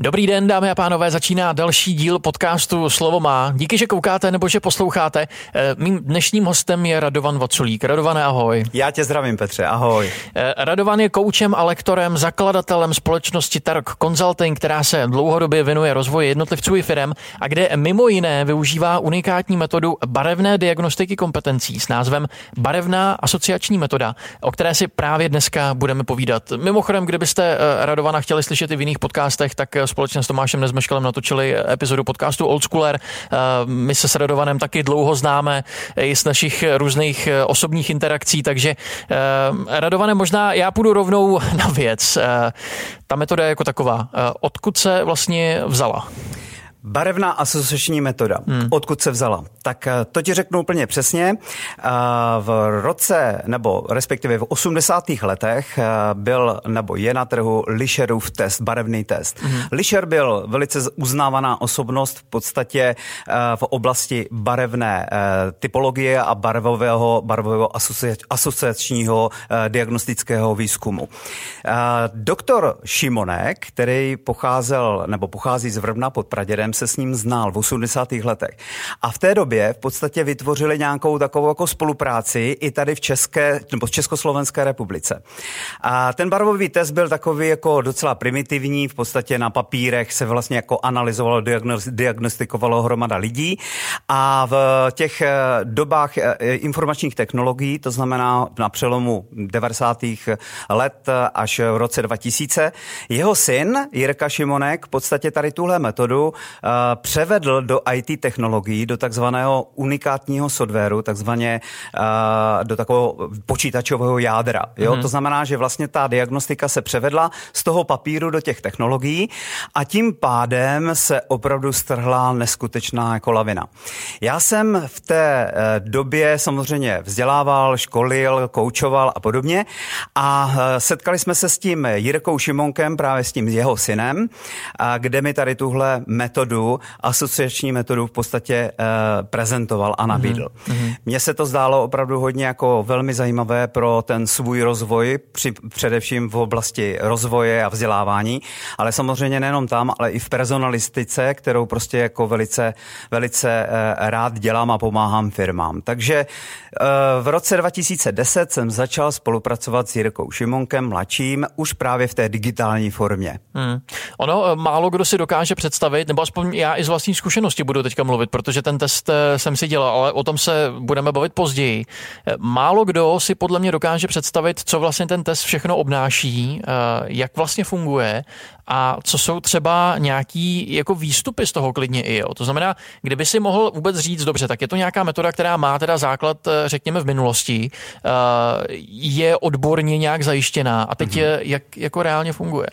Dobrý den, dámy a pánové, začíná další díl podcastu Slovo má. Díky, že koukáte nebo že posloucháte. Mým dnešním hostem je Radovan Voculík. Radovane, ahoj. Já tě zdravím, Petře, ahoj. Radovan je koučem a lektorem, zakladatelem společnosti Tarok Consulting, která se dlouhodobě věnuje rozvoji jednotlivců i firem a kde mimo jiné využívá unikátní metodu barevné diagnostiky kompetencí s názvem Barevná asociační metoda, o které si právě dneska budeme povídat. Mimochodem, kdybyste Radovana chtěli slyšet i v jiných podcastech, tak společně s Tomášem Nezmeškalem natočili epizodu podcastu Old Schooler. My se s Radovanem taky dlouho známe i z našich různých osobních interakcí, takže Radovane, možná já půjdu rovnou na věc. Ta metoda je jako taková. Odkud se vlastně vzala? Barevná asociační metoda. Odkud se vzala? Tak to ti řeknu úplně přesně. V roce, nebo respektive v 80. letech byl, nebo je na trhu Lisherův test, barevný test. Lisher byl velice uznávaná osobnost v podstatě v oblasti barevné typologie a barvového asociačního diagnostického výzkumu. Doktor Šimonek, který pochází z Vrbna pod Pradědem, se s ním znal v 80. letech. A v té době v podstatě vytvořili nějakou takovou jako spolupráci i tady v Československé republice. A ten barvový test byl takový jako docela primitivní, v podstatě na papírech se vlastně jako analyzovalo, diagnostikovalo hromada lidí a v těch dobách informačních technologií, to znamená na přelomu 90. let až v roce 2000, jeho syn Jirka Šimonek v podstatě tady tuhle metodu převedl do IT technologií, do takzvaného unikátního softwaru, takzvaně do takového počítačového jádra. Jo? To znamená, že vlastně ta diagnostika se převedla z toho papíru do těch technologií a tím pádem se opravdu strhla neskutečná jako lavina. Já jsem v té době samozřejmě vzdělával, školil, koučoval a podobně a setkali jsme se s tím Jirkou Šimonkem, právě s tím jeho synem, kde mi tady tuhle metodu, asociační metodu v podstatě prezentoval a nabídl. Mně se to zdálo opravdu hodně jako velmi zajímavé pro ten svůj rozvoj, především v oblasti rozvoje a vzdělávání, ale samozřejmě nejenom tam, ale i v personalistice, kterou prostě jako velice rád dělám a pomáhám firmám. Takže v roce 2010 jsem začal spolupracovat s Jirkou Šimonkem, mladším, už právě v té digitální formě. Ono málo kdo si dokáže představit, nebo aspoň já i z vlastní zkušenosti budu teďka mluvit, protože ten test jsem si dělal, ale o tom se budeme bavit později. Málo kdo si podle mě dokáže představit, co vlastně ten test všechno obnáší, jak vlastně funguje a co jsou třeba nějaký jako výstupy z toho klidně i. Jo. To znamená, kdyby si mohl vůbec říct, dobře, tak je to nějaká metoda, která má teda základ, řekněme, v minulosti, je odborně nějak zajištěná a teď jak jako reálně funguje?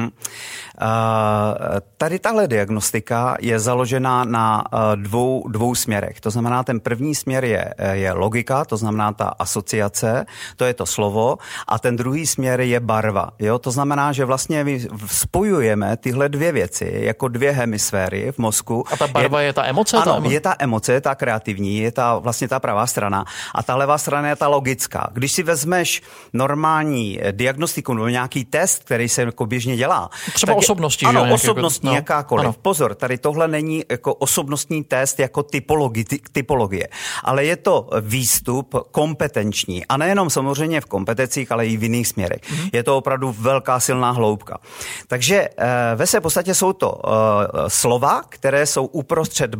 Tady tahle diagnostika je založena na dvou směrech. To znamená, ten první směr je logika, to znamená ta asociace, to je to slovo, a ten druhý směr je barva. Jo? To znamená, že vlastně my spojujeme tyhle dvě věci jako dvě hemisféry v mozku. A ta barva je ta emoce? Ano, je ta emoce, ta kreativní, je ta vlastně ta pravá strana a ta levá strana je ta logická. Když si vezmeš normální diagnostiku nebo nějaký test, který se jako běžně dělá. Třeba osobnosti. Ano, že? osobnostní, jakákoliv. Ano. Pozor, tady tohle není jako osobnostní test jako typologie, ale je to výstup kompetenční a nejenom samozřejmě v kompetencích, ale i v jiných směrech. Je to opravdu velká silná hloubka. Takže ve své podstatě jsou to slova, které jsou uprostřed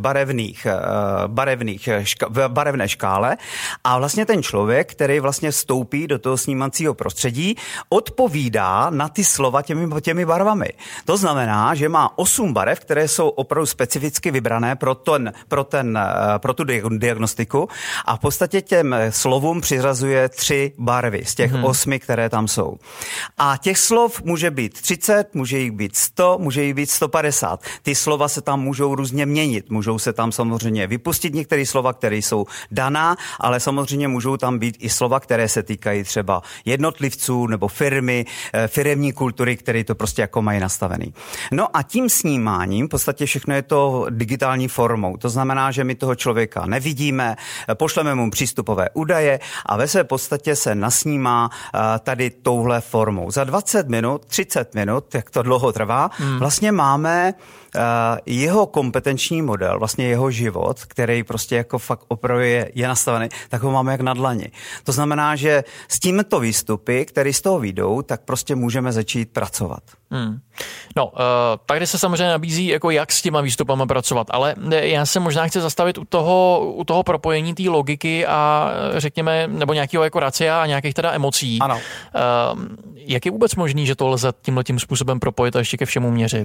barevné škále a vlastně ten člověk, který vlastně vstoupí do toho snímacího prostředí, odpovídá na ty slova těmi barvami. To znamená, že má 8 barev, které jsou opravdu specificky vybrané pro tu diagnostiku a v podstatě těm slovům přiřazuje 3 barvy z těch 8, které tam jsou. A těch slov může být 30, může jich být 100, může jich být 150. Ty slova se tam můžou různě měnit. Můžou se tam samozřejmě vypustit některé slova, které jsou daná, ale samozřejmě můžou tam být i slova, které se týkají třeba jednotlivců nebo firmy, firemní kultury, které to prostě jako mají nastavený. No a tím snímáním v podstatě všechno je to digitální formou. To znamená, že my toho člověka nevidíme, pošleme mu přístupové údaje a ve své podstatě se nasnímá tady touhle formou. Za 20 minut, 30 minut, jak to dlouho trvá, vlastně máme jeho kompetenční model, vlastně jeho život, který prostě jako fakt opravdu je nastavený, tak ho máme jak na dlani. To znamená, že s tímto výstupy, které z toho vyjdou, tak prostě můžeme začít pracovat. No, tady se samozřejmě nabízí, jako jak s těma výstupama pracovat, ale já se možná chci zastavit u toho propojení té logiky a řekněme, nebo nějakého jako racia a nějakých teda emocí. Ano. Jak je vůbec možný, že to lze tímhletím způsobem propojit a ještě ke všemu měřit?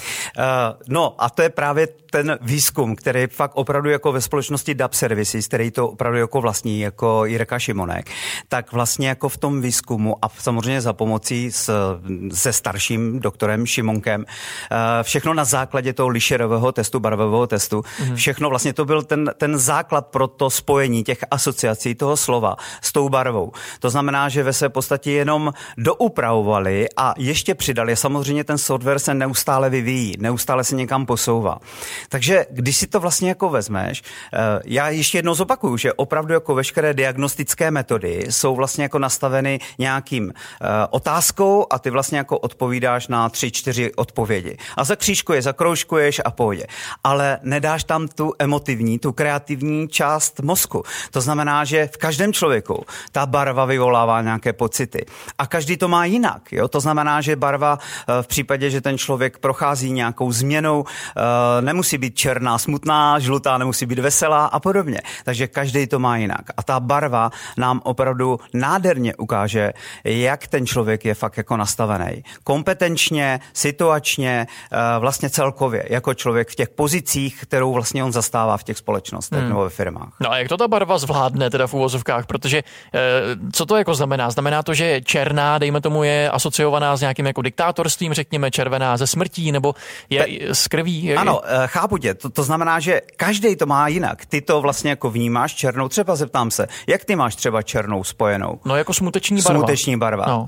No a to je právě ten výzkum, který fakt opravdu jako ve společnosti DAP Services, který to opravdu jako vlastní, jako Jirka Šimonek, tak vlastně jako v tom výzkumu a samozřejmě za pomocí se starším doktorem Šimonkem, všechno na základě toho Lischerového testu, barvového testu, všechno vlastně to byl ten základ pro to spojení těch asociací toho slova s tou barvou. To znamená, že ve své podstatě jenom doupravovali a ještě přidali. Samozřejmě ten software se neustále vyvíjí, neustále se někam posouvá. Takže když si to vlastně jako vezmeš, já ještě jednou zopakuju, že opravdu jako veškeré diagnostické metody jsou vlastně jako nastaveny nějakým otázkou a ty vlastně jako odpovídáš na 3-4 odpovědi. A zakroužkuješ a pohodě. Ale nedáš tam tu emotivní, tu kreativní část mozku. To znamená, že v každém člověku ta barva vyvolává nějaké pocity. A každý to má jinak. Jo? To znamená, že barva v případě, že ten člověk prochází nějakou změnou, nemusí být černá, smutná, žlutá, nemusí být veselá a podobně. Takže každý to má jinak. A ta barva nám opravdu nádherně ukáže, jak ten člověk je fakt jako nastavený. Kompetenčně, situačně, vlastně celkově, jako člověk v těch pozicích, kterou vlastně on zastává v těch společnostech nebo ve firmách. No a jak to ta barva zvládne teda v uvozovkách, protože co to jako znamená? Znamená to, že černá, dejme tomu, je asociovaná s nějakým jako diktátorstvím, řekněme, červená ze smrtí, nebo je s krví? Ano, chápu tě. To znamená, že každý to má jinak. Ty to vlastně jako vnímáš černou, třeba zeptám se, jak ty máš třeba černou spojenou? No jako smuteční barva. Smuteční barva, no.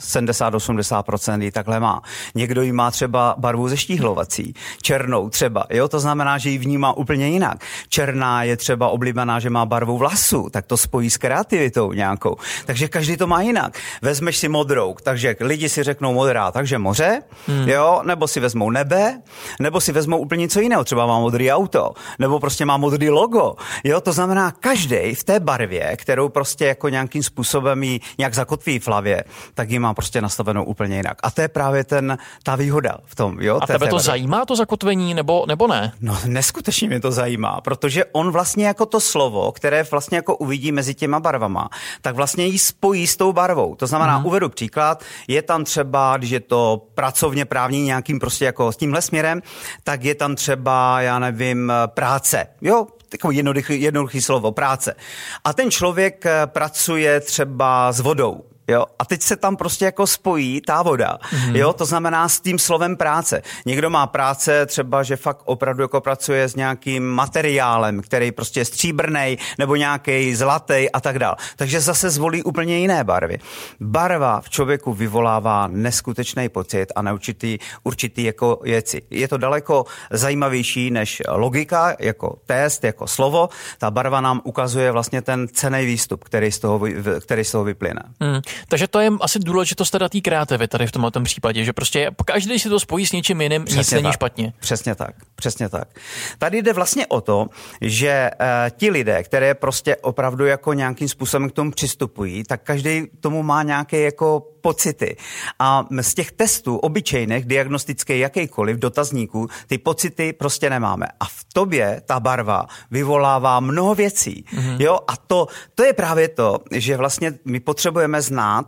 70-80% ji takhle má. Někdo ji má třeba barvu zeštíhlovací, černou třeba, jo, to znamená, že ji vnímá úplně jinak. Černá je třeba oblíbená, že má barvu vlasů, tak to spojí s kreativitou nějakou. Takže každý to má jinak. Vezmeš si modrou, takže lidi si řeknou modrá, takže moře, jo, nebo si vezmou nebe, nebo si vezmou úplně něco jiného, třeba má modrý auto, nebo prostě má modrý logo, jo, to znamená každý v té barvě, kterou prostě jako nějakým způsobem jí nějak zakotví v hlavě, tak ji má prostě nastavenou úplně jinak. A to je právě ta výhoda v tom, jo. A tebe to zajímá, to zakotvení, nebo ne? No, neskutečně mě to zajímá, protože on vlastně jako to slovo, které vlastně jako uvidí mezi těma barvama, tak vlastně ji spojí s tou barvou. To znamená, uvedu příklad, je tam třeba, když je to pracovně právní nějakým prostě jako s tímhle směrem, tak je tam třeba, já nevím, práce, jo, takový jednoduchý slovo, práce. A ten člověk pracuje třeba s vodou. Jo, a teď se tam prostě jako spojí ta voda, jo, to znamená s tím slovem práce. Někdo má práce třeba, že fakt opravdu jako pracuje s nějakým materiálem, který prostě je stříbrnej nebo nějaký zlatý a tak dál. Takže zase zvolí úplně jiné barvy. Barva v člověku vyvolává neskutečný pocit a na určitý jako věci. Je to daleko zajímavější než logika, jako test, jako slovo. Ta barva nám ukazuje vlastně ten cenný výstup, který z toho vyplyne. Takže to je asi důležitost teda té kreativity tady v tomhle případě, že prostě každý si to spojí s něčím jiným, nic není špatně. Přesně tak. Tady jde vlastně o to, že ti lidé, které prostě opravdu jako nějakým způsobem k tomu přistupují, tak každý tomu má nějaké jako pocity. A z těch testů obyčejných, diagnostických, jakýkoliv dotazníků, ty pocity prostě nemáme. A v tobě ta barva vyvolává mnoho věcí. Jo? A to je právě to, že vlastně my potřebujeme znát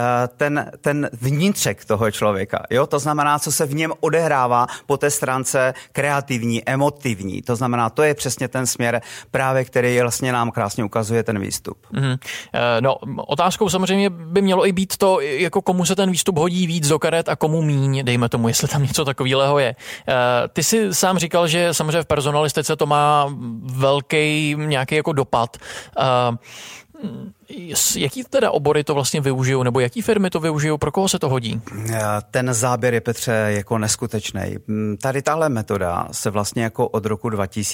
ten vnitřek toho člověka. Jo? To znamená, co se v něm odehrává po té stránce kreativní, emotivní. To znamená, to je přesně ten směr právě, který vlastně nám krásně ukazuje ten výstup. No, otázkou samozřejmě by mělo i být to, jako komu se ten výstup hodí víc do karet a komu míň, dejme tomu, jestli tam něco takového je. Ty jsi sám říkal, že samozřejmě v personalistice to má velký nějaký jako dopad. Jaký teda obory to vlastně využijou, nebo jaký firmy to využijou, pro koho se to hodí? Ten záběr je, Petře, jako neskutečný. Tady tahle metoda se vlastně jako od roku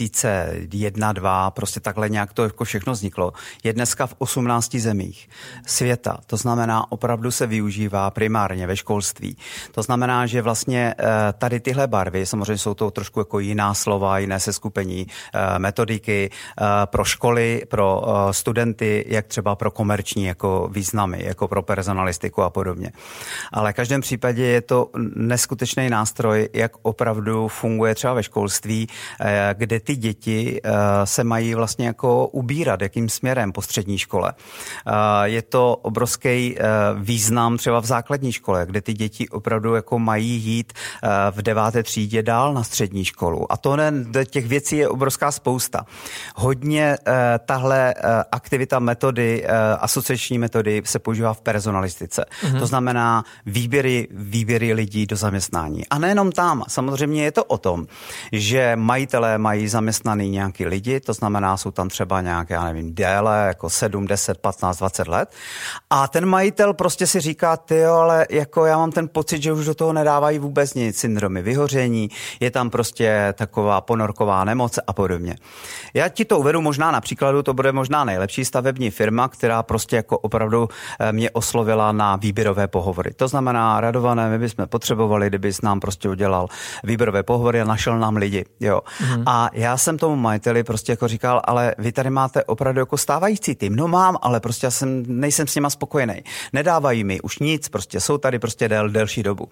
2001-2002 prostě takhle nějak to jako všechno vzniklo. Je dneska v 18 zemích světa. To znamená, opravdu se využívá primárně ve školství. To znamená, že vlastně tady tyhle barvy, samozřejmě jsou to trošku jako jiná slova, jiné seskupení metodiky pro školy, pro studenty, jak třeba pro komerční jako významy, jako pro personalistiku a podobně. Ale v každém případě je to neskutečný nástroj, jak opravdu funguje třeba ve školství, kde ty děti se mají vlastně jako ubírat, jakým směrem po střední škole. Je to obrovský význam třeba v základní škole, kde ty děti opravdu jako mají jít v 9. třídě dál na střední školu. A to těch věcí je obrovská spousta. Hodně tahle aktivita metody, asociační metody se používá v personalistice. To znamená výběry lidí do zaměstnání. A nejenom tam. Samozřejmě je to o tom, že majitelé mají zaměstnaný nějaký lidi, to znamená, jsou tam třeba nějaké, já nevím, déle, jako 7, 10, 15, 20 let. A ten majitel prostě si říká, tyjo, ale jako já mám ten pocit, že už do toho nedávají vůbec nic, syndromy vyhoření, je tam prostě taková ponorková nemoc a podobně. Já ti to uvedu možná na příkladu, to bude možná nejlepší stavební firma, která prostě jako opravdu mě oslovila na výběrové pohovory. To znamená, Radované, my bychom potřebovali, kdybys nám prostě udělal výběrové pohovory a našel nám lidi. Jo. A já jsem tomu majiteli prostě jako říkal, ale vy tady máte opravdu jako stávající tým. No mám, ale prostě já nejsem s nima spokojený. Nedávají mi už nic, prostě jsou tady prostě delší dobu.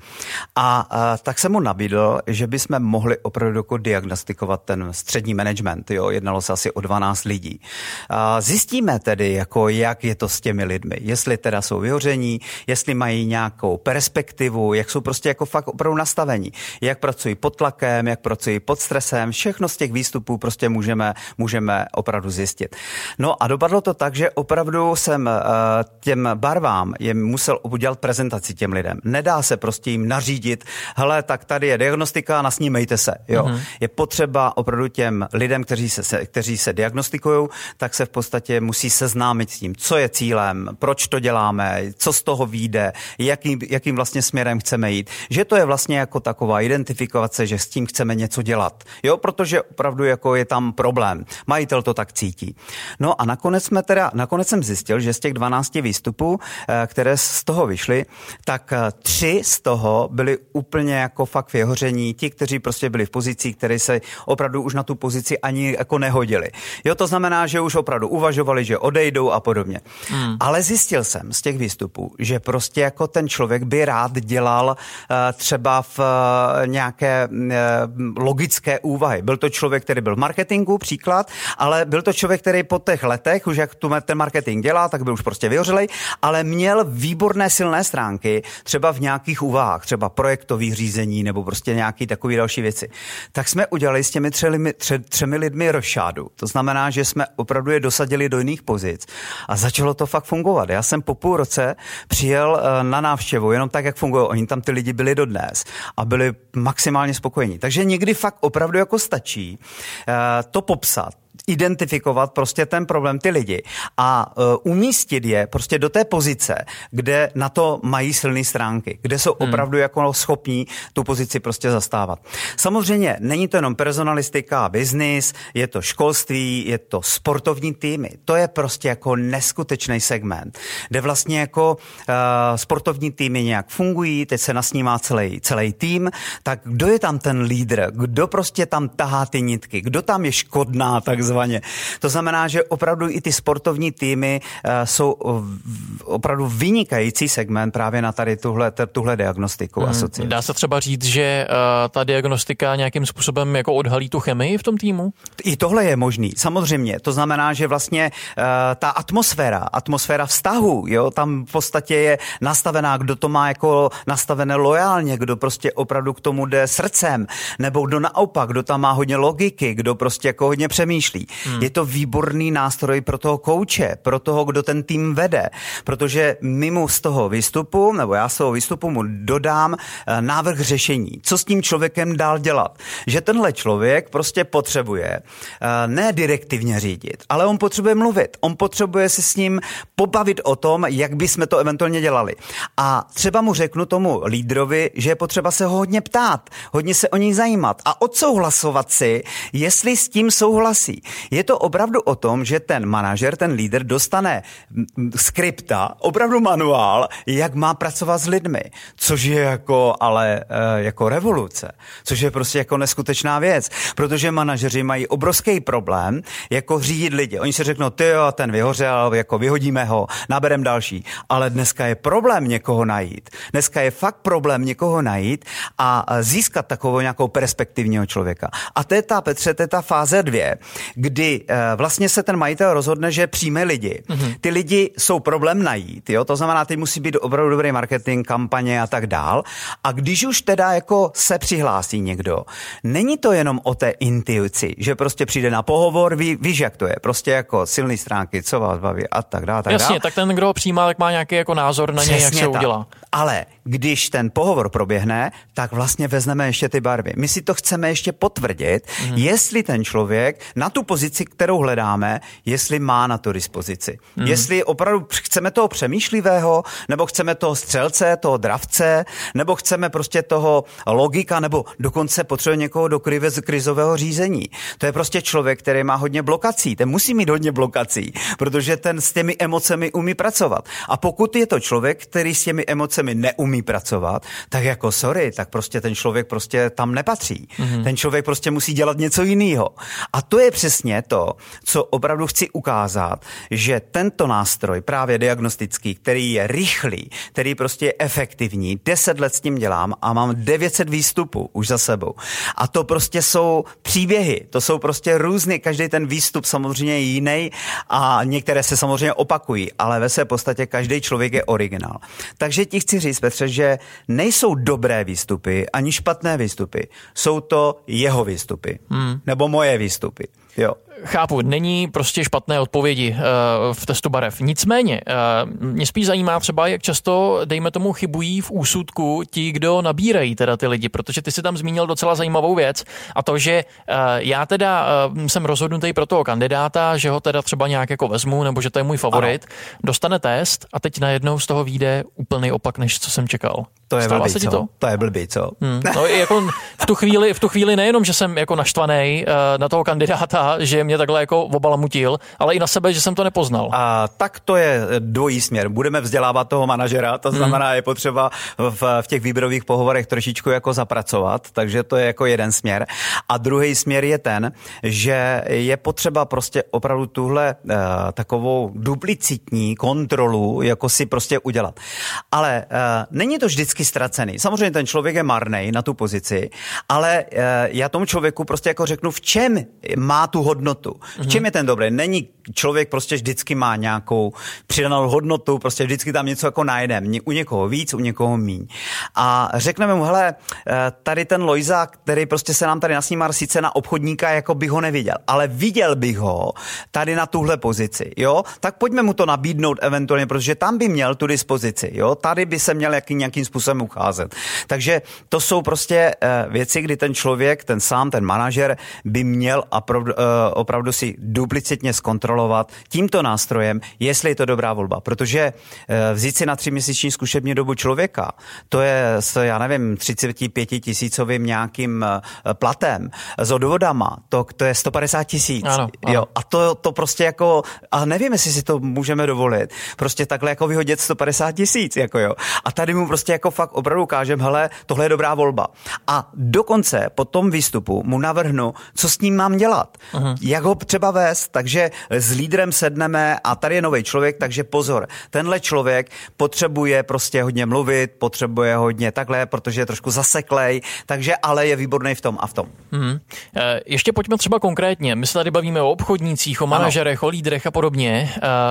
A tak jsem mu nabídl, že bychom mohli opravdu jako diagnostikovat ten střední management. Jo. Jednalo se asi o 12 lidí. Zjistíme tedy, jako jak je to s těmi lidmi. Jestli teda jsou vyhoření, jestli mají nějakou perspektivu, jak jsou prostě jako fakt opravdu nastavení. Jak pracují pod tlakem, jak pracují pod stresem, všechno z těch výstupů prostě můžeme opravdu zjistit. No a dopadlo to tak, že opravdu jsem těm barvám musel udělat prezentaci těm lidem. Nedá se prostě jim nařídit, hele, tak tady je diagnostika, nasnímejte se. Jo. Je potřeba opravdu těm lidem, kteří se diagnostikují, tak se v podstatě musí seznámit s tím, co je cílem, proč to děláme, co z toho vyjde, jakým vlastně směrem chceme jít. Že to je vlastně jako taková identifikace, že s tím chceme něco dělat. Jo, protože opravdu jako je tam problém. Majitel to tak cítí. No a nakonec jsem zjistil, že z těch 12 výstupů, které z toho vyšly, tak 3 z toho byly úplně jako fakt vyhoření. Ti, kteří prostě byli v pozici, které se opravdu už na tu pozici ani jako nehodili. Jo, to znamená, že už opravdu uvažovali, že odejdou a podobně. Ale zjistil jsem z těch výstupů, že prostě jako ten člověk by rád dělal třeba v nějaké logické úvahy. Byl to člověk, který byl v marketingu, příklad, ale byl to člověk, který po těch letech, už jak ten marketing dělá, tak byl už prostě vyhořelej, ale měl výborné silné stránky, třeba v nějakých úvahách, třeba projektových řízení nebo prostě nějaký takový další věci. Tak jsme udělali s těmi 3 lidmi rošádu. To znamená, že jsme opravdu je dosadili do jiných pozic a začalo to fakt fungovat. Já jsem po půl roce přijel na návštěvu, jenom tak, jak fungují. Oni tam ty lidi byli dodnes a byli maximálně spokojení. Takže někdy fakt opravdu jako stačí to popsat, identifikovat prostě ten problém, ty lidi a umístit je prostě do té pozice, kde na to mají silné stránky, kde jsou opravdu jako schopní tu pozici prostě zastávat. Samozřejmě není to jenom personalistika a biznis, je to školství, je to sportovní týmy. To je prostě jako neskutečný segment, kde vlastně jako sportovní týmy nějak fungují, teď se nasnímá celý tým, tak kdo je tam ten lídr, kdo prostě tam tahá ty nitky, kdo tam je škodná takzvaně. To znamená, že opravdu i ty sportovní týmy jsou opravdu vynikající segment právě na tady tuhle diagnostiku asociace. Dá se třeba říct, že ta diagnostika nějakým způsobem jako odhalí tu chemii v tom týmu? I tohle je možný, samozřejmě. To znamená, že vlastně ta atmosféra vztahu, jo, tam v podstatě je nastavená, kdo to má jako nastavené lojálně, kdo prostě opravdu k tomu jde srdcem, nebo kdo naopak, kdo tam má hodně logiky, kdo prostě jako hodně přemýšlí. myslí. Je to výborný nástroj pro toho kouče, pro toho, kdo ten tým vede, protože my mu z toho výstupu, nebo já z toho výstupu mu dodám návrh řešení. Co s tím člověkem dál dělat? Že tenhle člověk prostě potřebuje ne direktivně řídit, ale on potřebuje mluvit. On potřebuje si s ním pobavit o tom, jak bychom to eventuálně dělali. A třeba mu řeknu tomu lídrovi, že je potřeba se ho hodně ptát, hodně se o něj zajímat a odsouhlasovat si, jestli s tím souhlasí. Je to opravdu o tom, že ten manažer, ten lídr dostane skripta, opravdu manuál, jak má pracovat s lidmi, což je jako revoluce, což je prostě jako neskutečná věc, protože manažeři mají obrovský problém jako řídit lidi. Oni si řeknou, tyjo, ten vyhořel, jako vyhodíme ho, naberem další. Ale dneska je problém někoho najít. Dneska je fakt problém někoho najít a získat takovou nějakou perspektivního člověka. A to je ta, Petře, to je ta fáze 2, kdy vlastně se ten majitel rozhodne, že přijme lidi. Ty lidi jsou problém najít, jo? To znamená, ty musí být opravdu dobrý marketing, kampaně a tak dál. A když už teda jako se přihlásí někdo, není to jenom o té intuici, že prostě přijde na pohovor, víš, jak to je, prostě jako silné stránky, co vás baví a tak dále. Jasně, tak ten, kdo ho přijímá, tak má nějaký jako názor na něj, jak se udělá. Ale když ten pohovor proběhne, tak vlastně vezmeme ještě ty barvy. My si to chceme ještě potvrdit, jestli ten člověk na tu pozici, kterou hledáme, jestli má na to dispozici. Jestli opravdu chceme toho přemýšlivého, nebo chceme toho střelce, toho dravce, nebo chceme prostě toho logika, nebo dokonce potřebuje někoho do krizového řízení. To je prostě člověk, který má hodně blokací. Ten musí mít hodně blokací, protože ten s těmi emocemi umí pracovat. A pokud je to člověk, který s těmi emocemi neumí pracovat, tak jako sorry, tak prostě ten člověk prostě tam nepatří. Ten člověk prostě musí dělat něco jiného. A to je přesně to, co opravdu chci ukázat, že tento nástroj, právě diagnostický, který je rychlý, který prostě je efektivní, 10 let s tím dělám a mám 900 výstupů už za sebou. A to prostě jsou příběhy, to jsou prostě různý, každý ten výstup samozřejmě je jiný a některé se samozřejmě opakují, ale ve své podstatě každý člověk je originál. Takže ti chci říct, Petře, že nejsou dobré výstupy ani špatné výstupy. Jsou to jeho výstupy. Nebo moje výstupy. Jo. Chápu, není prostě špatné odpovědi v testu barev. Nicméně, mě spíš zajímá třeba, jak často, dejme tomu, chybují v úsudku ti, kdo nabírají teda ty lidi, protože ty si tam zmínil docela zajímavou věc a to, že já teda jsem rozhodnutý pro toho kandidáta, že ho teda třeba nějak jako vezmu, nebo že to je můj favorit, dostane test a teď najednou z toho vyjde úplný opak, než co jsem čekal. To je blbý, co? To je blbý, co? No, jako v tu chvíli nejenom, že jsem jako naštvaný na toho kandidáta, že mě takhle jako obalamutil, ale i na sebe, že jsem to nepoznal. A tak to je dvojí směr. Budeme vzdělávat toho manažera, to znamená, je potřeba v těch výběrových pohovorech trošičku jako zapracovat, takže to je jako jeden směr. A druhý směr je ten, že je potřeba prostě opravdu tuhle takovou duplicitní kontrolu jako si prostě udělat. Ale není to vždycky ztracený. Samozřejmě ten člověk je marnej na tu pozici, ale já tomu člověku prostě jako řeknu, v čem má tu hodnotu. V čem je ten dobrý? Není člověk prostě vždycky má nějakou přidanou hodnotu, prostě vždycky tam něco jako najdem. U někoho víc, u někoho míň. A řekneme mu, hele, tady ten Lojza, který prostě se nám tady nasnímal sice na obchodníka, jako bych ho neviděl, ale viděl bych ho tady na tuhle pozici, jo? Tak pojďme mu to nabídnout eventuálně, protože tam by měl tu dispozici, jo? Tady by se měl nějakým způsobem ucházet. Takže to jsou prostě věci, kdy ten člověk, ten manažer by měl opravdu si duplicitně zkontrolovat tímto nástrojem, jestli je to dobrá volba. Protože vzít si na 3měsíční zkušební dobu člověka, to je s, já nevím, 35 000 nějakým platem, s odvodama, to je 150 000. Ano. Jo, a to prostě jako, a nevím, jestli si to můžeme dovolit, prostě takhle jako vyhodit 150 000, jako jo. A tady mu prostě jako fakt opravdu ukážem, hele, tohle je dobrá volba. A dokonce po tom výstupu mu navrhnu, co s ním mám dělat. Jak ho třeba vést, takže s lídrem sedneme a tady je nový člověk, takže pozor, tenhle člověk potřebuje prostě hodně mluvit, potřebuje hodně takhle, protože je trošku zaseklej, takže ale je výborný v tom a v tom. Ještě pojďme třeba konkrétně, my se tady bavíme o obchodnících, o manažerech, o lídrech a podobně.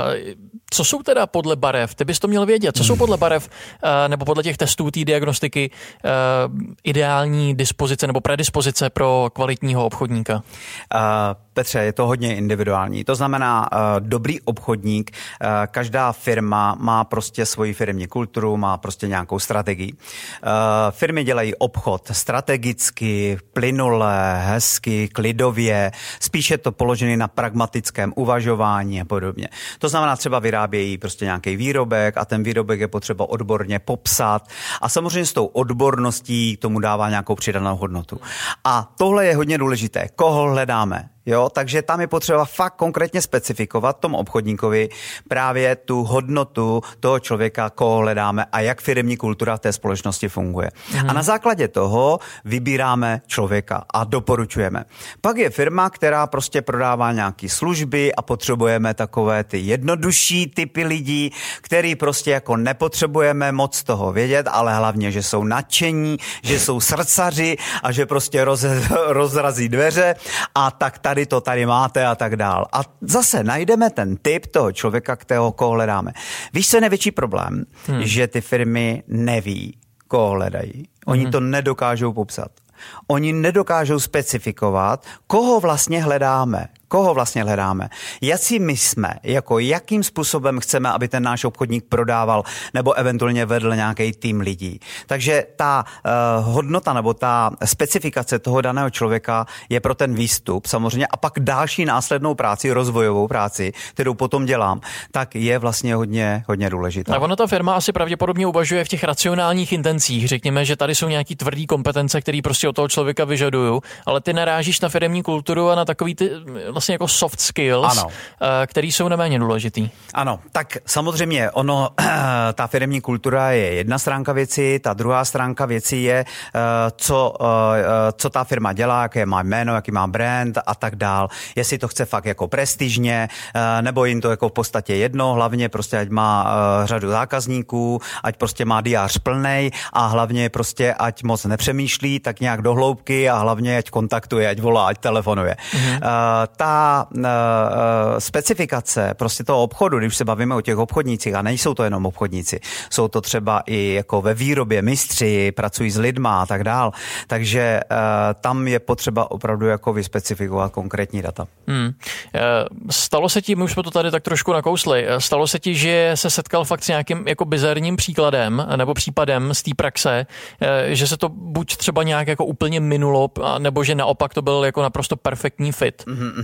Co jsou teda podle barev? Ty bys to měl vědět. Co jsou podle barev nebo podle těch testů té diagnostiky ideální dispozice nebo predispozice pro kvalitního obchodníka? Petře, je to hodně individuální. To znamená, dobrý obchodník, každá firma má prostě svoji firmní kulturu, má prostě nějakou strategii. Firmy dělají obchod strategicky, plynule, hezky, klidově, spíše to položené na pragmatickém uvažování a podobně. To znamená, třeba vyrábějí prostě nějaký výrobek a ten výrobek je potřeba odborně popsat a samozřejmě s tou odborností tomu dává nějakou přidanou hodnotu. A tohle je hodně důležité. Koho hledáme? Jo, takže tam je potřeba fakt konkrétně specifikovat tomu obchodníkovi právě tu hodnotu toho člověka, koho hledáme a jak firemní kultura v té společnosti funguje. A na základě toho vybíráme člověka a doporučujeme. Pak je firma, která prostě prodává nějaké služby a potřebujeme takové ty jednodušší typy lidí, který prostě jako nepotřebujeme moc toho vědět, ale hlavně, že jsou nadšení, že jsou srdcaři a že prostě rozrazí dveře a tak tady to tady máte a tak dál. A zase najdeme ten typ toho člověka, kterého koho hledáme. Víš, co je největší problém? Že ty firmy neví, koho hledají. Oni to nedokážou popsat. Oni nedokážou specifikovat, koho vlastně hledáme. Jací my jsme, jako jakým způsobem chceme, aby ten náš obchodník prodával nebo eventuálně vedl nějaký tým lidí. Takže ta hodnota nebo ta specifikace toho daného člověka je pro ten výstup samozřejmě a pak další následnou práci, rozvojovou práci, kterou potom dělám, tak je vlastně hodně důležitá. A ona ta firma asi pravděpodobně uvažuje v těch racionálních intencích. Řekněme, že tady jsou nějaký tvrdý kompetence, které prostě od toho člověka vyžadují, ale ty narážíš na firemní kulturu a na takový ty vlastně jako soft skills, ano, který jsou neméně důležitý. Ano, tak samozřejmě ta firemní kultura je jedna stránka věci, ta druhá stránka věci je, co ta firma dělá, jaké má jméno, jaký má brand a tak dál. Jestli to chce fakt jako prestižně, nebo jim to jako v podstatě jedno, hlavně prostě ať má řadu zákazníků, ať prostě má diář plnej a hlavně prostě ať moc nepřemýšlí, tak nějak do hloubky a hlavně ať kontaktuje, ať volá, ať telefonuje. Ta specifikace prostě toho obchodu, když se bavíme o těch obchodnících, a nejsou to jenom obchodníci, jsou to třeba i jako ve výrobě mistři, pracují s lidma a tak dál. Takže tam je potřeba opravdu jako vyspecifikovat konkrétní data. Stalo se ti, my už jsme to tady tak trošku nakousli, stalo se ti, že se setkal fakt s nějakým jako bizarním příkladem nebo případem z té praxe, že se to buď třeba nějak jako úplně minulo, nebo že naopak to byl jako naprosto perfektní fit?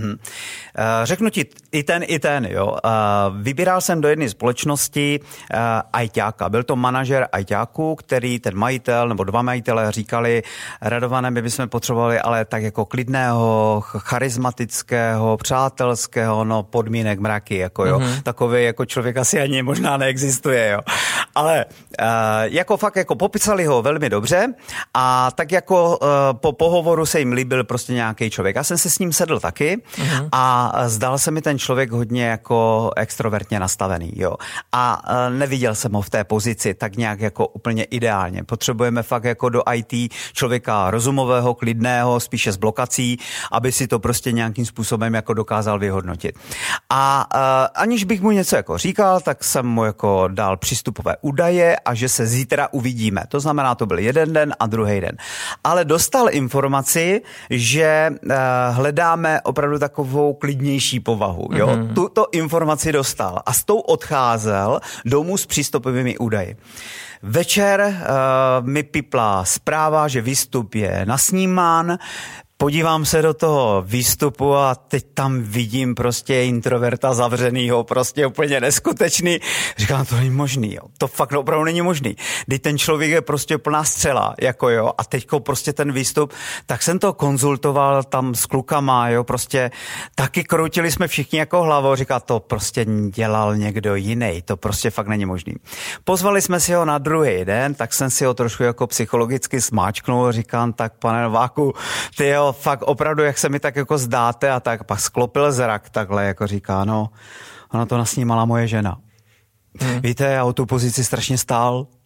Řeknu ti i ten, jo. Vybíral jsem do jedné společnosti ajťáka. Byl to manažer ajťáků, který ten majitel nebo dva majitelé říkali, Radované, my bychom potřebovali ale tak jako klidného, charismatického, přátelského, no podmínek mraky, jako jo. Takový jako člověk asi ani možná neexistuje, jo. Ale jako fakt jako popisali ho velmi dobře a tak jako po pohovoru se jim líbil prostě nějaký člověk. Já jsem se s ním sedl taky a zdal se mi ten člověk hodně jako extrovertně nastavený, jo. A neviděl jsem ho v té pozici tak nějak jako úplně ideálně. Potřebujeme fakt jako do IT člověka rozumového, klidného, spíše s blokací, aby si to prostě nějakým způsobem jako dokázal vyhodnotit. A aniž bych mu něco jako říkal, tak jsem mu jako dal přístupové údaje a že se zítra uvidíme. To znamená, to byl jeden den a druhý den. Ale dostal informaci, že hledáme opravdu takovou klidnější povahu. Jo? Tuto informaci dostal a s tou odcházel domů s přístupovými údaji. Večer mi pipla zpráva, že výstup je nasnímán. Podívám se do toho výstupu a teď tam vidím prostě introverta zavřenýho, prostě úplně neskutečný. Říkám, to není možný, jo. To fakt opravdu není možný. Teď ten člověk je prostě plná střela, jako jo, a teďko prostě ten výstup, tak jsem to konzultoval tam s klukama, jo, prostě taky kroutili jsme všichni jako hlavou, říká, to prostě dělal někdo jiný, to prostě fakt není možný. Pozvali jsme si ho na druhý den, tak jsem si ho trošku jako psychologicky smáčknul, říkám, tak pane Nováku, ty jo, fakt opravdu, jak se mi tak jako zdáte a tak pak sklopil zrak takhle, jako říká, no, ona to nasnímala moje žena. Víte, já o tu pozici strašně stál,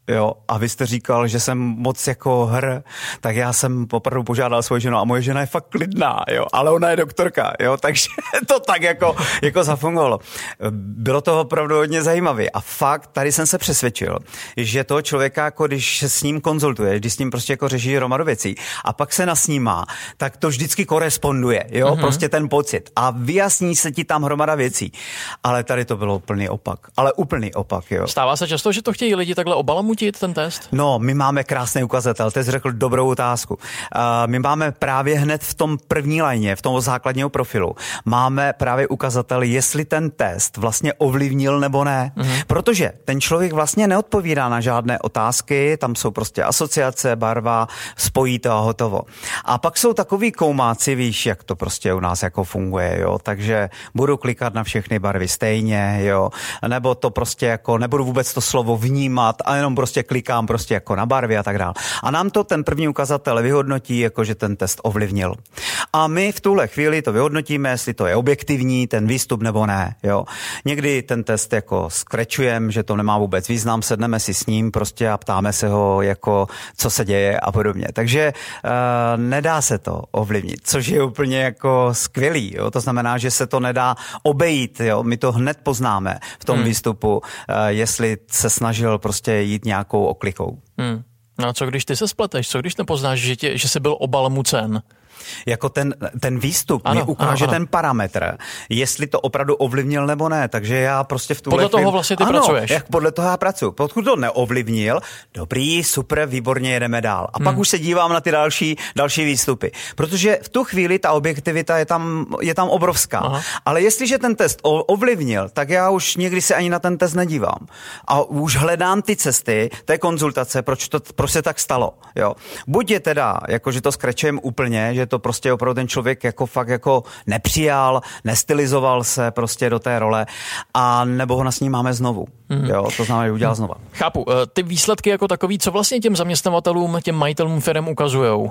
jo, a vy jste říkal, že jsem moc jako tak já jsem opravdu požádal svoji ženu a moje žena je fakt klidná, jo, ale ona je doktorka, jo, takže to tak jako zafungovalo. Bylo to opravdu hodně zajímavé a fakt tady jsem se přesvědčil, že toho člověka, jako když s ním konzultuje, když s ním prostě jako řeší hromadu věcí a pak se nasnímá, tak to vždycky koresponduje, jo, prostě ten pocit a vyjasní se ti tam hromada věcí. Ale tady to bylo úplný opak, jo. Stává se často, že to chtějí lidi takhle obalamutit, ten test? No, my máme krásný ukazatel, ty jsi řekl dobrou otázku. My máme právě hned v tom první lajně, v tom základního profilu, máme právě ukazatel, jestli ten test vlastně ovlivnil nebo ne. Protože ten člověk vlastně neodpovídá na žádné otázky, tam jsou prostě asociace, barva, spojí to a hotovo. A pak jsou takový koumáci, víš, jak to prostě u nás jako funguje, jo, takže budu klikat na všechny barvy stejně, jo, nebo to prostě jako nebudu vůbec to slovo vnímat a jenom prostě klikám prostě jako na barvy a tak dále. A nám to ten první ukazatel vyhodnotí, jako že ten test ovlivnil. A my v tuhle chvíli to vyhodnotíme, jestli to je objektivní, ten výstup nebo ne, jo. Někdy ten test jako skrečujeme, že to nemá vůbec význam, sedneme si s ním prostě a ptáme se ho, jako co se děje a podobně. Takže nedá se to ovlivnit, což je úplně jako skvělý, jo. To znamená, že se to nedá obejít, jo. My to hned poznáme v tom výstupu, jestli se snažil prostě jít nějakou oklikou. No a co když ty se spleteš? Co když nepoznáš, že jsi byl obalmucen? Jako ten výstup mi ukáže ten parametr, jestli to opravdu ovlivnil nebo ne. Takže já prostě v tuhle podle toho vlastně ty pracuješ. Jak podle toho já pracuji. Pokud to neovlivnil, dobrý, super, výborně, jedeme dál. A pak už se dívám na ty další výstupy. Protože v tu chvíli ta objektivita je tam obrovská. Aha. Ale jestliže ten test ovlivnil, tak já už někdy se ani na ten test nedívám. A už hledám ty cesty, té konzultace, proč se tak stalo. Jo. Buď je teda, jako že to skrečujeme úplně, že to prostě opravdu ten člověk jako fakt jako nepřijal, nestylizoval se prostě do té role a nebo ho nasnímáme znovu. Jo, to znamená, že udělal znova. Chápu. Ty výsledky jako takový, co vlastně těm zaměstnavatelům, těm majitelům firem ukazujou?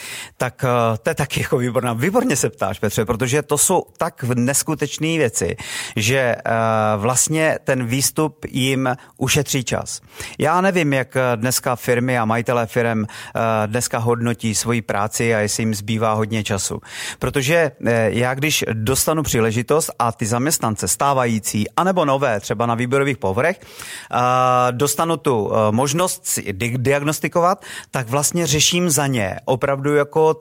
Tak to je taky jako výborná. Výborně se ptáš, Petře, protože to jsou tak neskutečné věci, že vlastně ten výstup jim ušetří čas. Já nevím, jak dneska firmy a majitelé firem dneska hodnotí svoji práci a jestli jim zbývá hodně času. Protože já, když dostanu příležitost a ty zaměstnance stávající, anebo nové, třeba na výběrových povrech, dostanu tu možnost si diagnostikovat, tak vlastně řeším za ně opravdu jako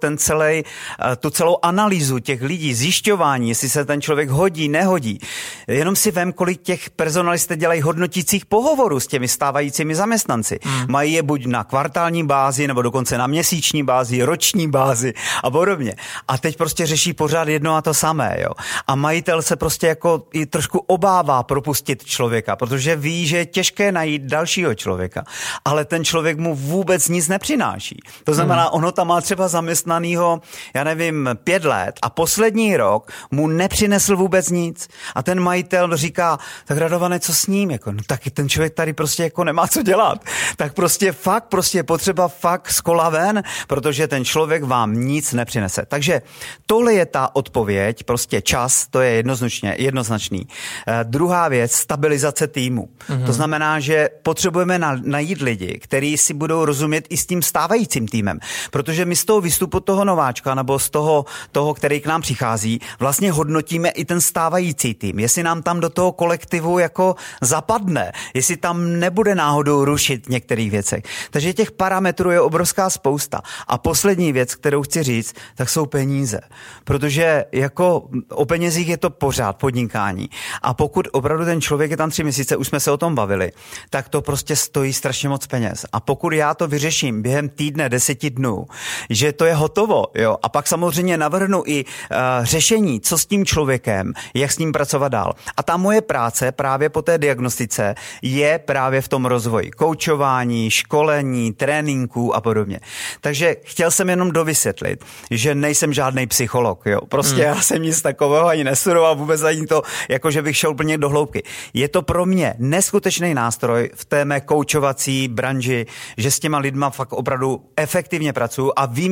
tu celou analýzu těch lidí, zjišťování, jestli se ten člověk hodí, nehodí. Jenom si vem, kolik těch personalisté dělají hodnotících pohovorů s těmi stávajícími zaměstnanci. Mají je buď na kvartální bázi, nebo dokonce na měsíční bázi, roční bázi a podobně. A teď prostě řeší pořád jedno a to samé, jo. A majitel se prostě jako i trošku obává propustit člověka, protože ví, že je těžké najít dalšího člověka. Ale ten člověk mu vůbec nic nepřináší. To znamená, ono tam má třeba zaměstnanýho, já nevím, 5 let a poslední rok mu nepřinesl vůbec nic. A ten majitel říká, tak Radované, co s ním? Jako, no taky ten člověk tady prostě jako nemá co dělat. Tak prostě je potřeba z kola ven, protože ten člověk vám nic nepřinese. Takže tohle je ta odpověď, prostě čas, to je jednoznačný. Druhá věc, stabilizace týmu. To znamená, že potřebujeme najít lidi, kteří si budou rozumět i s tím stávajícím týmem, protože my z toho výstupu toho nováčka nebo z toho, který k nám přichází, vlastně hodnotíme i ten stávající tým. Jestli nám tam do toho kolektivu jako zapadne, jestli tam nebude náhodou rušit některých věcech. Takže těch parametrů je obrovská spousta. A poslední věc, kterou chci říct, tak jsou peníze. Protože jako o penězích je to pořád podnikání. A pokud opravdu ten člověk je tam 3 měsíce, už jsme se o tom bavili, tak to prostě stojí strašně moc peněz. A pokud já to vyřeším během týdne, 10 dnů, že to je hotovo, jo. A pak samozřejmě navrhnu i řešení, co s tím člověkem, jak s ním pracovat dál. A ta moje práce právě po té diagnostice je právě v tom rozvoji. Koučování, školení, tréninků a podobně. Takže chtěl jsem jenom dovysvětlit, že nejsem žádný psycholog, jo. Prostě já jsem nic takového ani nestudoval, vůbec ani to, jako že bych šel úplně do hloubky. Je to pro mě neskutečný nástroj v té mé koučovací branži, že s těma lidma fakt opravdu efektivně pracuju a vím,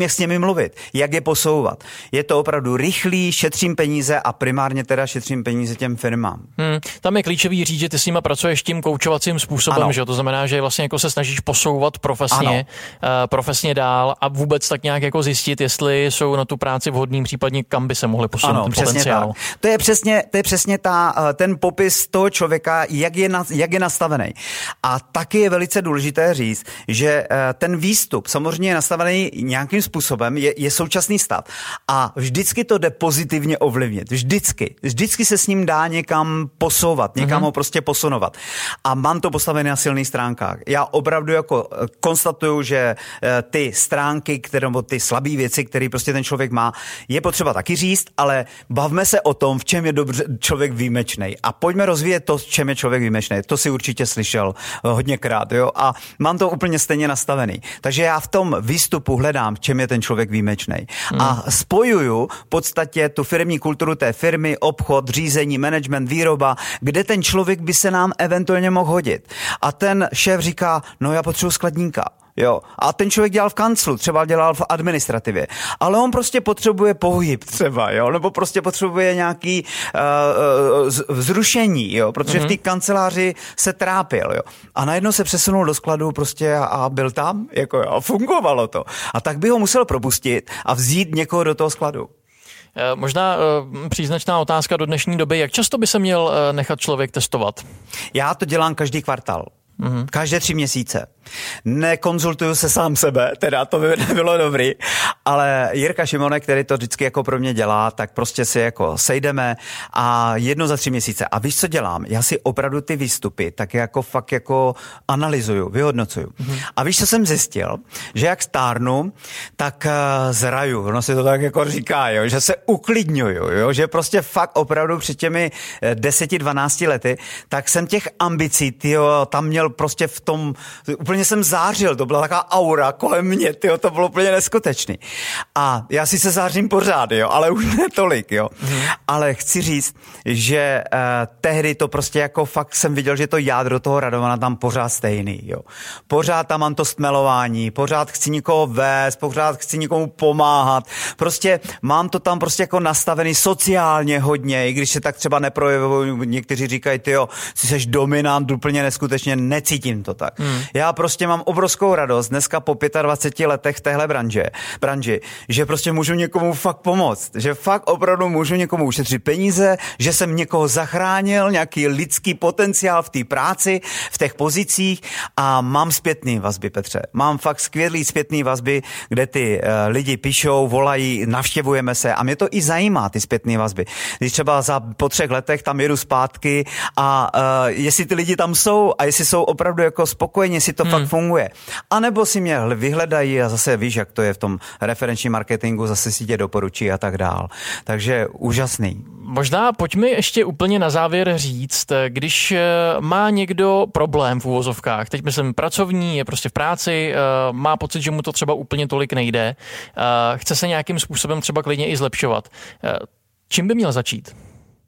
jak s nimi mluvit, jak je posouvat. Je to opravdu rychlý, šetřím peníze a primárně teda šetřím peníze těm firmám. Tam je klíčový říct, že ty s nima pracuješ tím koučovacím způsobem, že to znamená, že vlastně jako se snažíš posouvat profesně dál a vůbec tak nějak jako zjistit, jestli jsou na tu práci vhodný, případně kam by se mohli posunout ten potenciál. Tak. To je přesně ten popis toho člověka, jak je nastavený. A taky je velice důležité říct, že ten výstup samozřejmě je nastavený nějakým způsobem, je současný stav. A vždycky to jde pozitivně ovlivnit. Vždycky se s ním dá někam posouvat, někam ho prostě posunovat. A mám to postavené na silných stránkách. Já opravdu jako konstatuju, že ty stránky, nebo ty slabé věci, které prostě ten člověk má, je potřeba taky říct, ale bavme se o tom, v čem je člověk výjimečný. A pojďme rozvíjet to, v čem je člověk výjimečný. To si určitě slyšel hodněkrát, jo? A mám to úplně stejně nastavený. Takže já v tom výstupu hledám, v čem je ten člověk výjimečný. A spojuju v podstatě tu firmní kulturu té firmy, obchod, řízení, management, výroba, kde ten člověk by se nám eventuálně mohl hodit. A ten šéf říká, no já potřebuji skladníka. Jo. A ten člověk dělal v kanclu, třeba dělal v administrativě, ale on prostě potřebuje pohyb třeba, jo, nebo prostě potřebuje nějaký vzrušení, jo, protože v té kanceláři se trápil, jo. A najednou se přesunul do skladu prostě a byl tam, jako jo, a fungovalo to. A tak by ho musel propustit a vzít někoho do toho skladu. Možná příznačná otázka do dnešní doby, jak často by se měl nechat člověk testovat? Já to dělám každý kvartál. Každé 3 měsíce. Nekonzultuju se sám sebe, teda to by nebylo dobrý, ale Jirka Šimonek, který to vždycky jako pro mě dělá, tak prostě si jako sejdeme a 1 za 3 měsíce. A víš, co dělám? Já si opravdu ty výstupy tak jako fakt jako analyzuju, vyhodnocuju. A víš, co jsem zjistil? Že jak stárnu, tak zraju. Ono si to tak jako říká, jo? Že se uklidňuju, jo? Že prostě fakt opravdu před těmi 10-12 lety, tak jsem těch ambicí, tyjo, tam měl prostě v tom, úplně jsem zářil, to byla taková aura kolem mě, tyjo, to bylo úplně neskutečný. A já si se zářím pořád, jo, ale už ne tolik, jo. Ale chci říct, že tehdy to prostě jako fakt jsem viděl, že to jádro toho Radovana tam pořád stejný, jo. Pořád tam mám to stmelování, pořád chci někoho vést, pořád chci někomu pomáhat. Prostě mám to tam prostě jako nastavený sociálně hodně, i když se tak třeba neprojevují, někteří říkají, tyjo, si seš dominant, úplně neskutečně, necítím to tak. Já prostě mám obrovskou radost dneska po 25 letech v téhle branži, že prostě můžu někomu fakt pomoct, že fakt opravdu můžu někomu ušetřit peníze, že jsem někoho zachránil, nějaký lidský potenciál v té práci, v těch pozicích a mám zpětný vazby, Petře. Mám fakt skvělý zpětný vazby, kde ty lidi píšou, volají, navštěvujeme se a mě to i zajímá, ty zpětný vazby. Když třeba po 3 letech tam jedu zpátky a jestli ty lidi tam jsou a jestli jsou opravdu jako spokojeni, jestli to fakt funguje. A nebo si mě vyhledají a zase víš, jak to je v tom referenčním marketingu, zase si tě doporučí a tak dál. Takže úžasný. Možná pojďme ještě úplně na závěr říct, když má někdo problém v uvozovkách, teď myslím pracovní, je prostě v práci, má pocit, že mu to třeba úplně tolik nejde, chce se nějakým způsobem třeba klidně i zlepšovat. Čím by měl začít?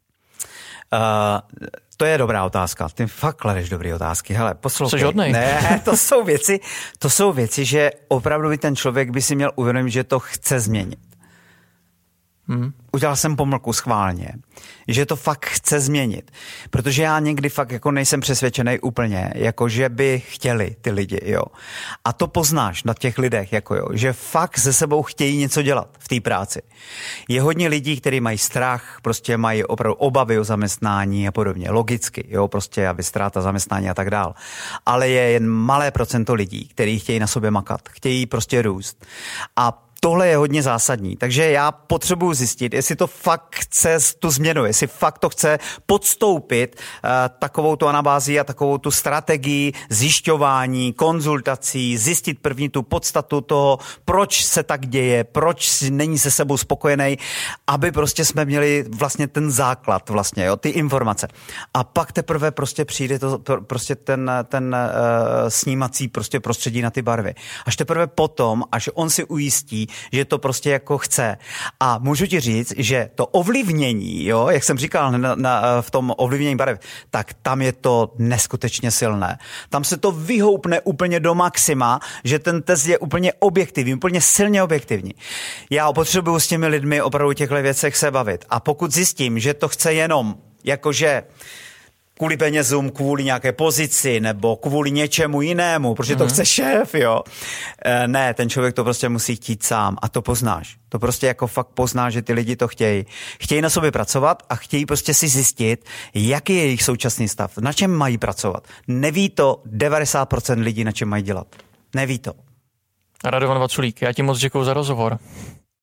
To je dobrá otázka. Ty fakt kladeš dobré otázky. Hele, poslouchej. Jsi hodnej. Ne, to jsou věci, že opravdu by ten člověk by si měl uvědomit, že to chce změnit. Udělal jsem pomlku schválně, že to fakt chce změnit, protože já někdy fakt jako nejsem přesvědčený úplně, jako že by chtěli ty lidi, jo. A to poznáš na těch lidech, jako jo, že fakt se sebou chtějí něco dělat v té práci. Je hodně lidí, kteří mají strach, prostě mají opravdu obavy o zaměstnání a podobně, logicky, jo, prostě aby ztráta zaměstnání a tak dál. Ale je jen malé procento lidí, kteří chtějí na sobě makat, chtějí prostě růst. A tohle je hodně zásadní, takže já potřebuji zjistit, jestli to fakt chce tu změnu, jestli fakt to chce podstoupit takovou tu anabázi a takovou tu strategii zjišťování, konzultací, zjistit první tu podstatu toho, proč se tak děje, proč není se sebou spokojený, aby prostě jsme měli vlastně ten základ vlastně, jo, ty informace. A pak teprve prostě přijde to, prostě ten snímací prostě prostředí na ty barvy. Až teprve potom, až on si ujistí, že to prostě jako chce. A můžu ti říct, že to ovlivnění, jo, jak jsem říkal v tom ovlivnění barev, tak tam je to neskutečně silné. Tam se to vyhoupne úplně do maxima, že ten test je úplně objektivní, úplně silně objektivní. Já potřebuju s těmi lidmi opravdu těchto věcech se bavit. A pokud zjistím, že to chce jenom jakože kvůli penězům, kvůli nějaké pozici nebo kvůli něčemu jinému, protože to chce šéf, jo. Ne, ten člověk to prostě musí chtít sám a to poznáš. To prostě jako fakt poznáš, že ty lidi to chtějí. Chtějí na sobě pracovat a chtějí prostě si zjistit, jaký je jejich současný stav, na čem mají pracovat. Neví to 90% lidí, na čem mají dělat. Neví to. Radovan Vaculík, já ti moc děkuju za rozhovor.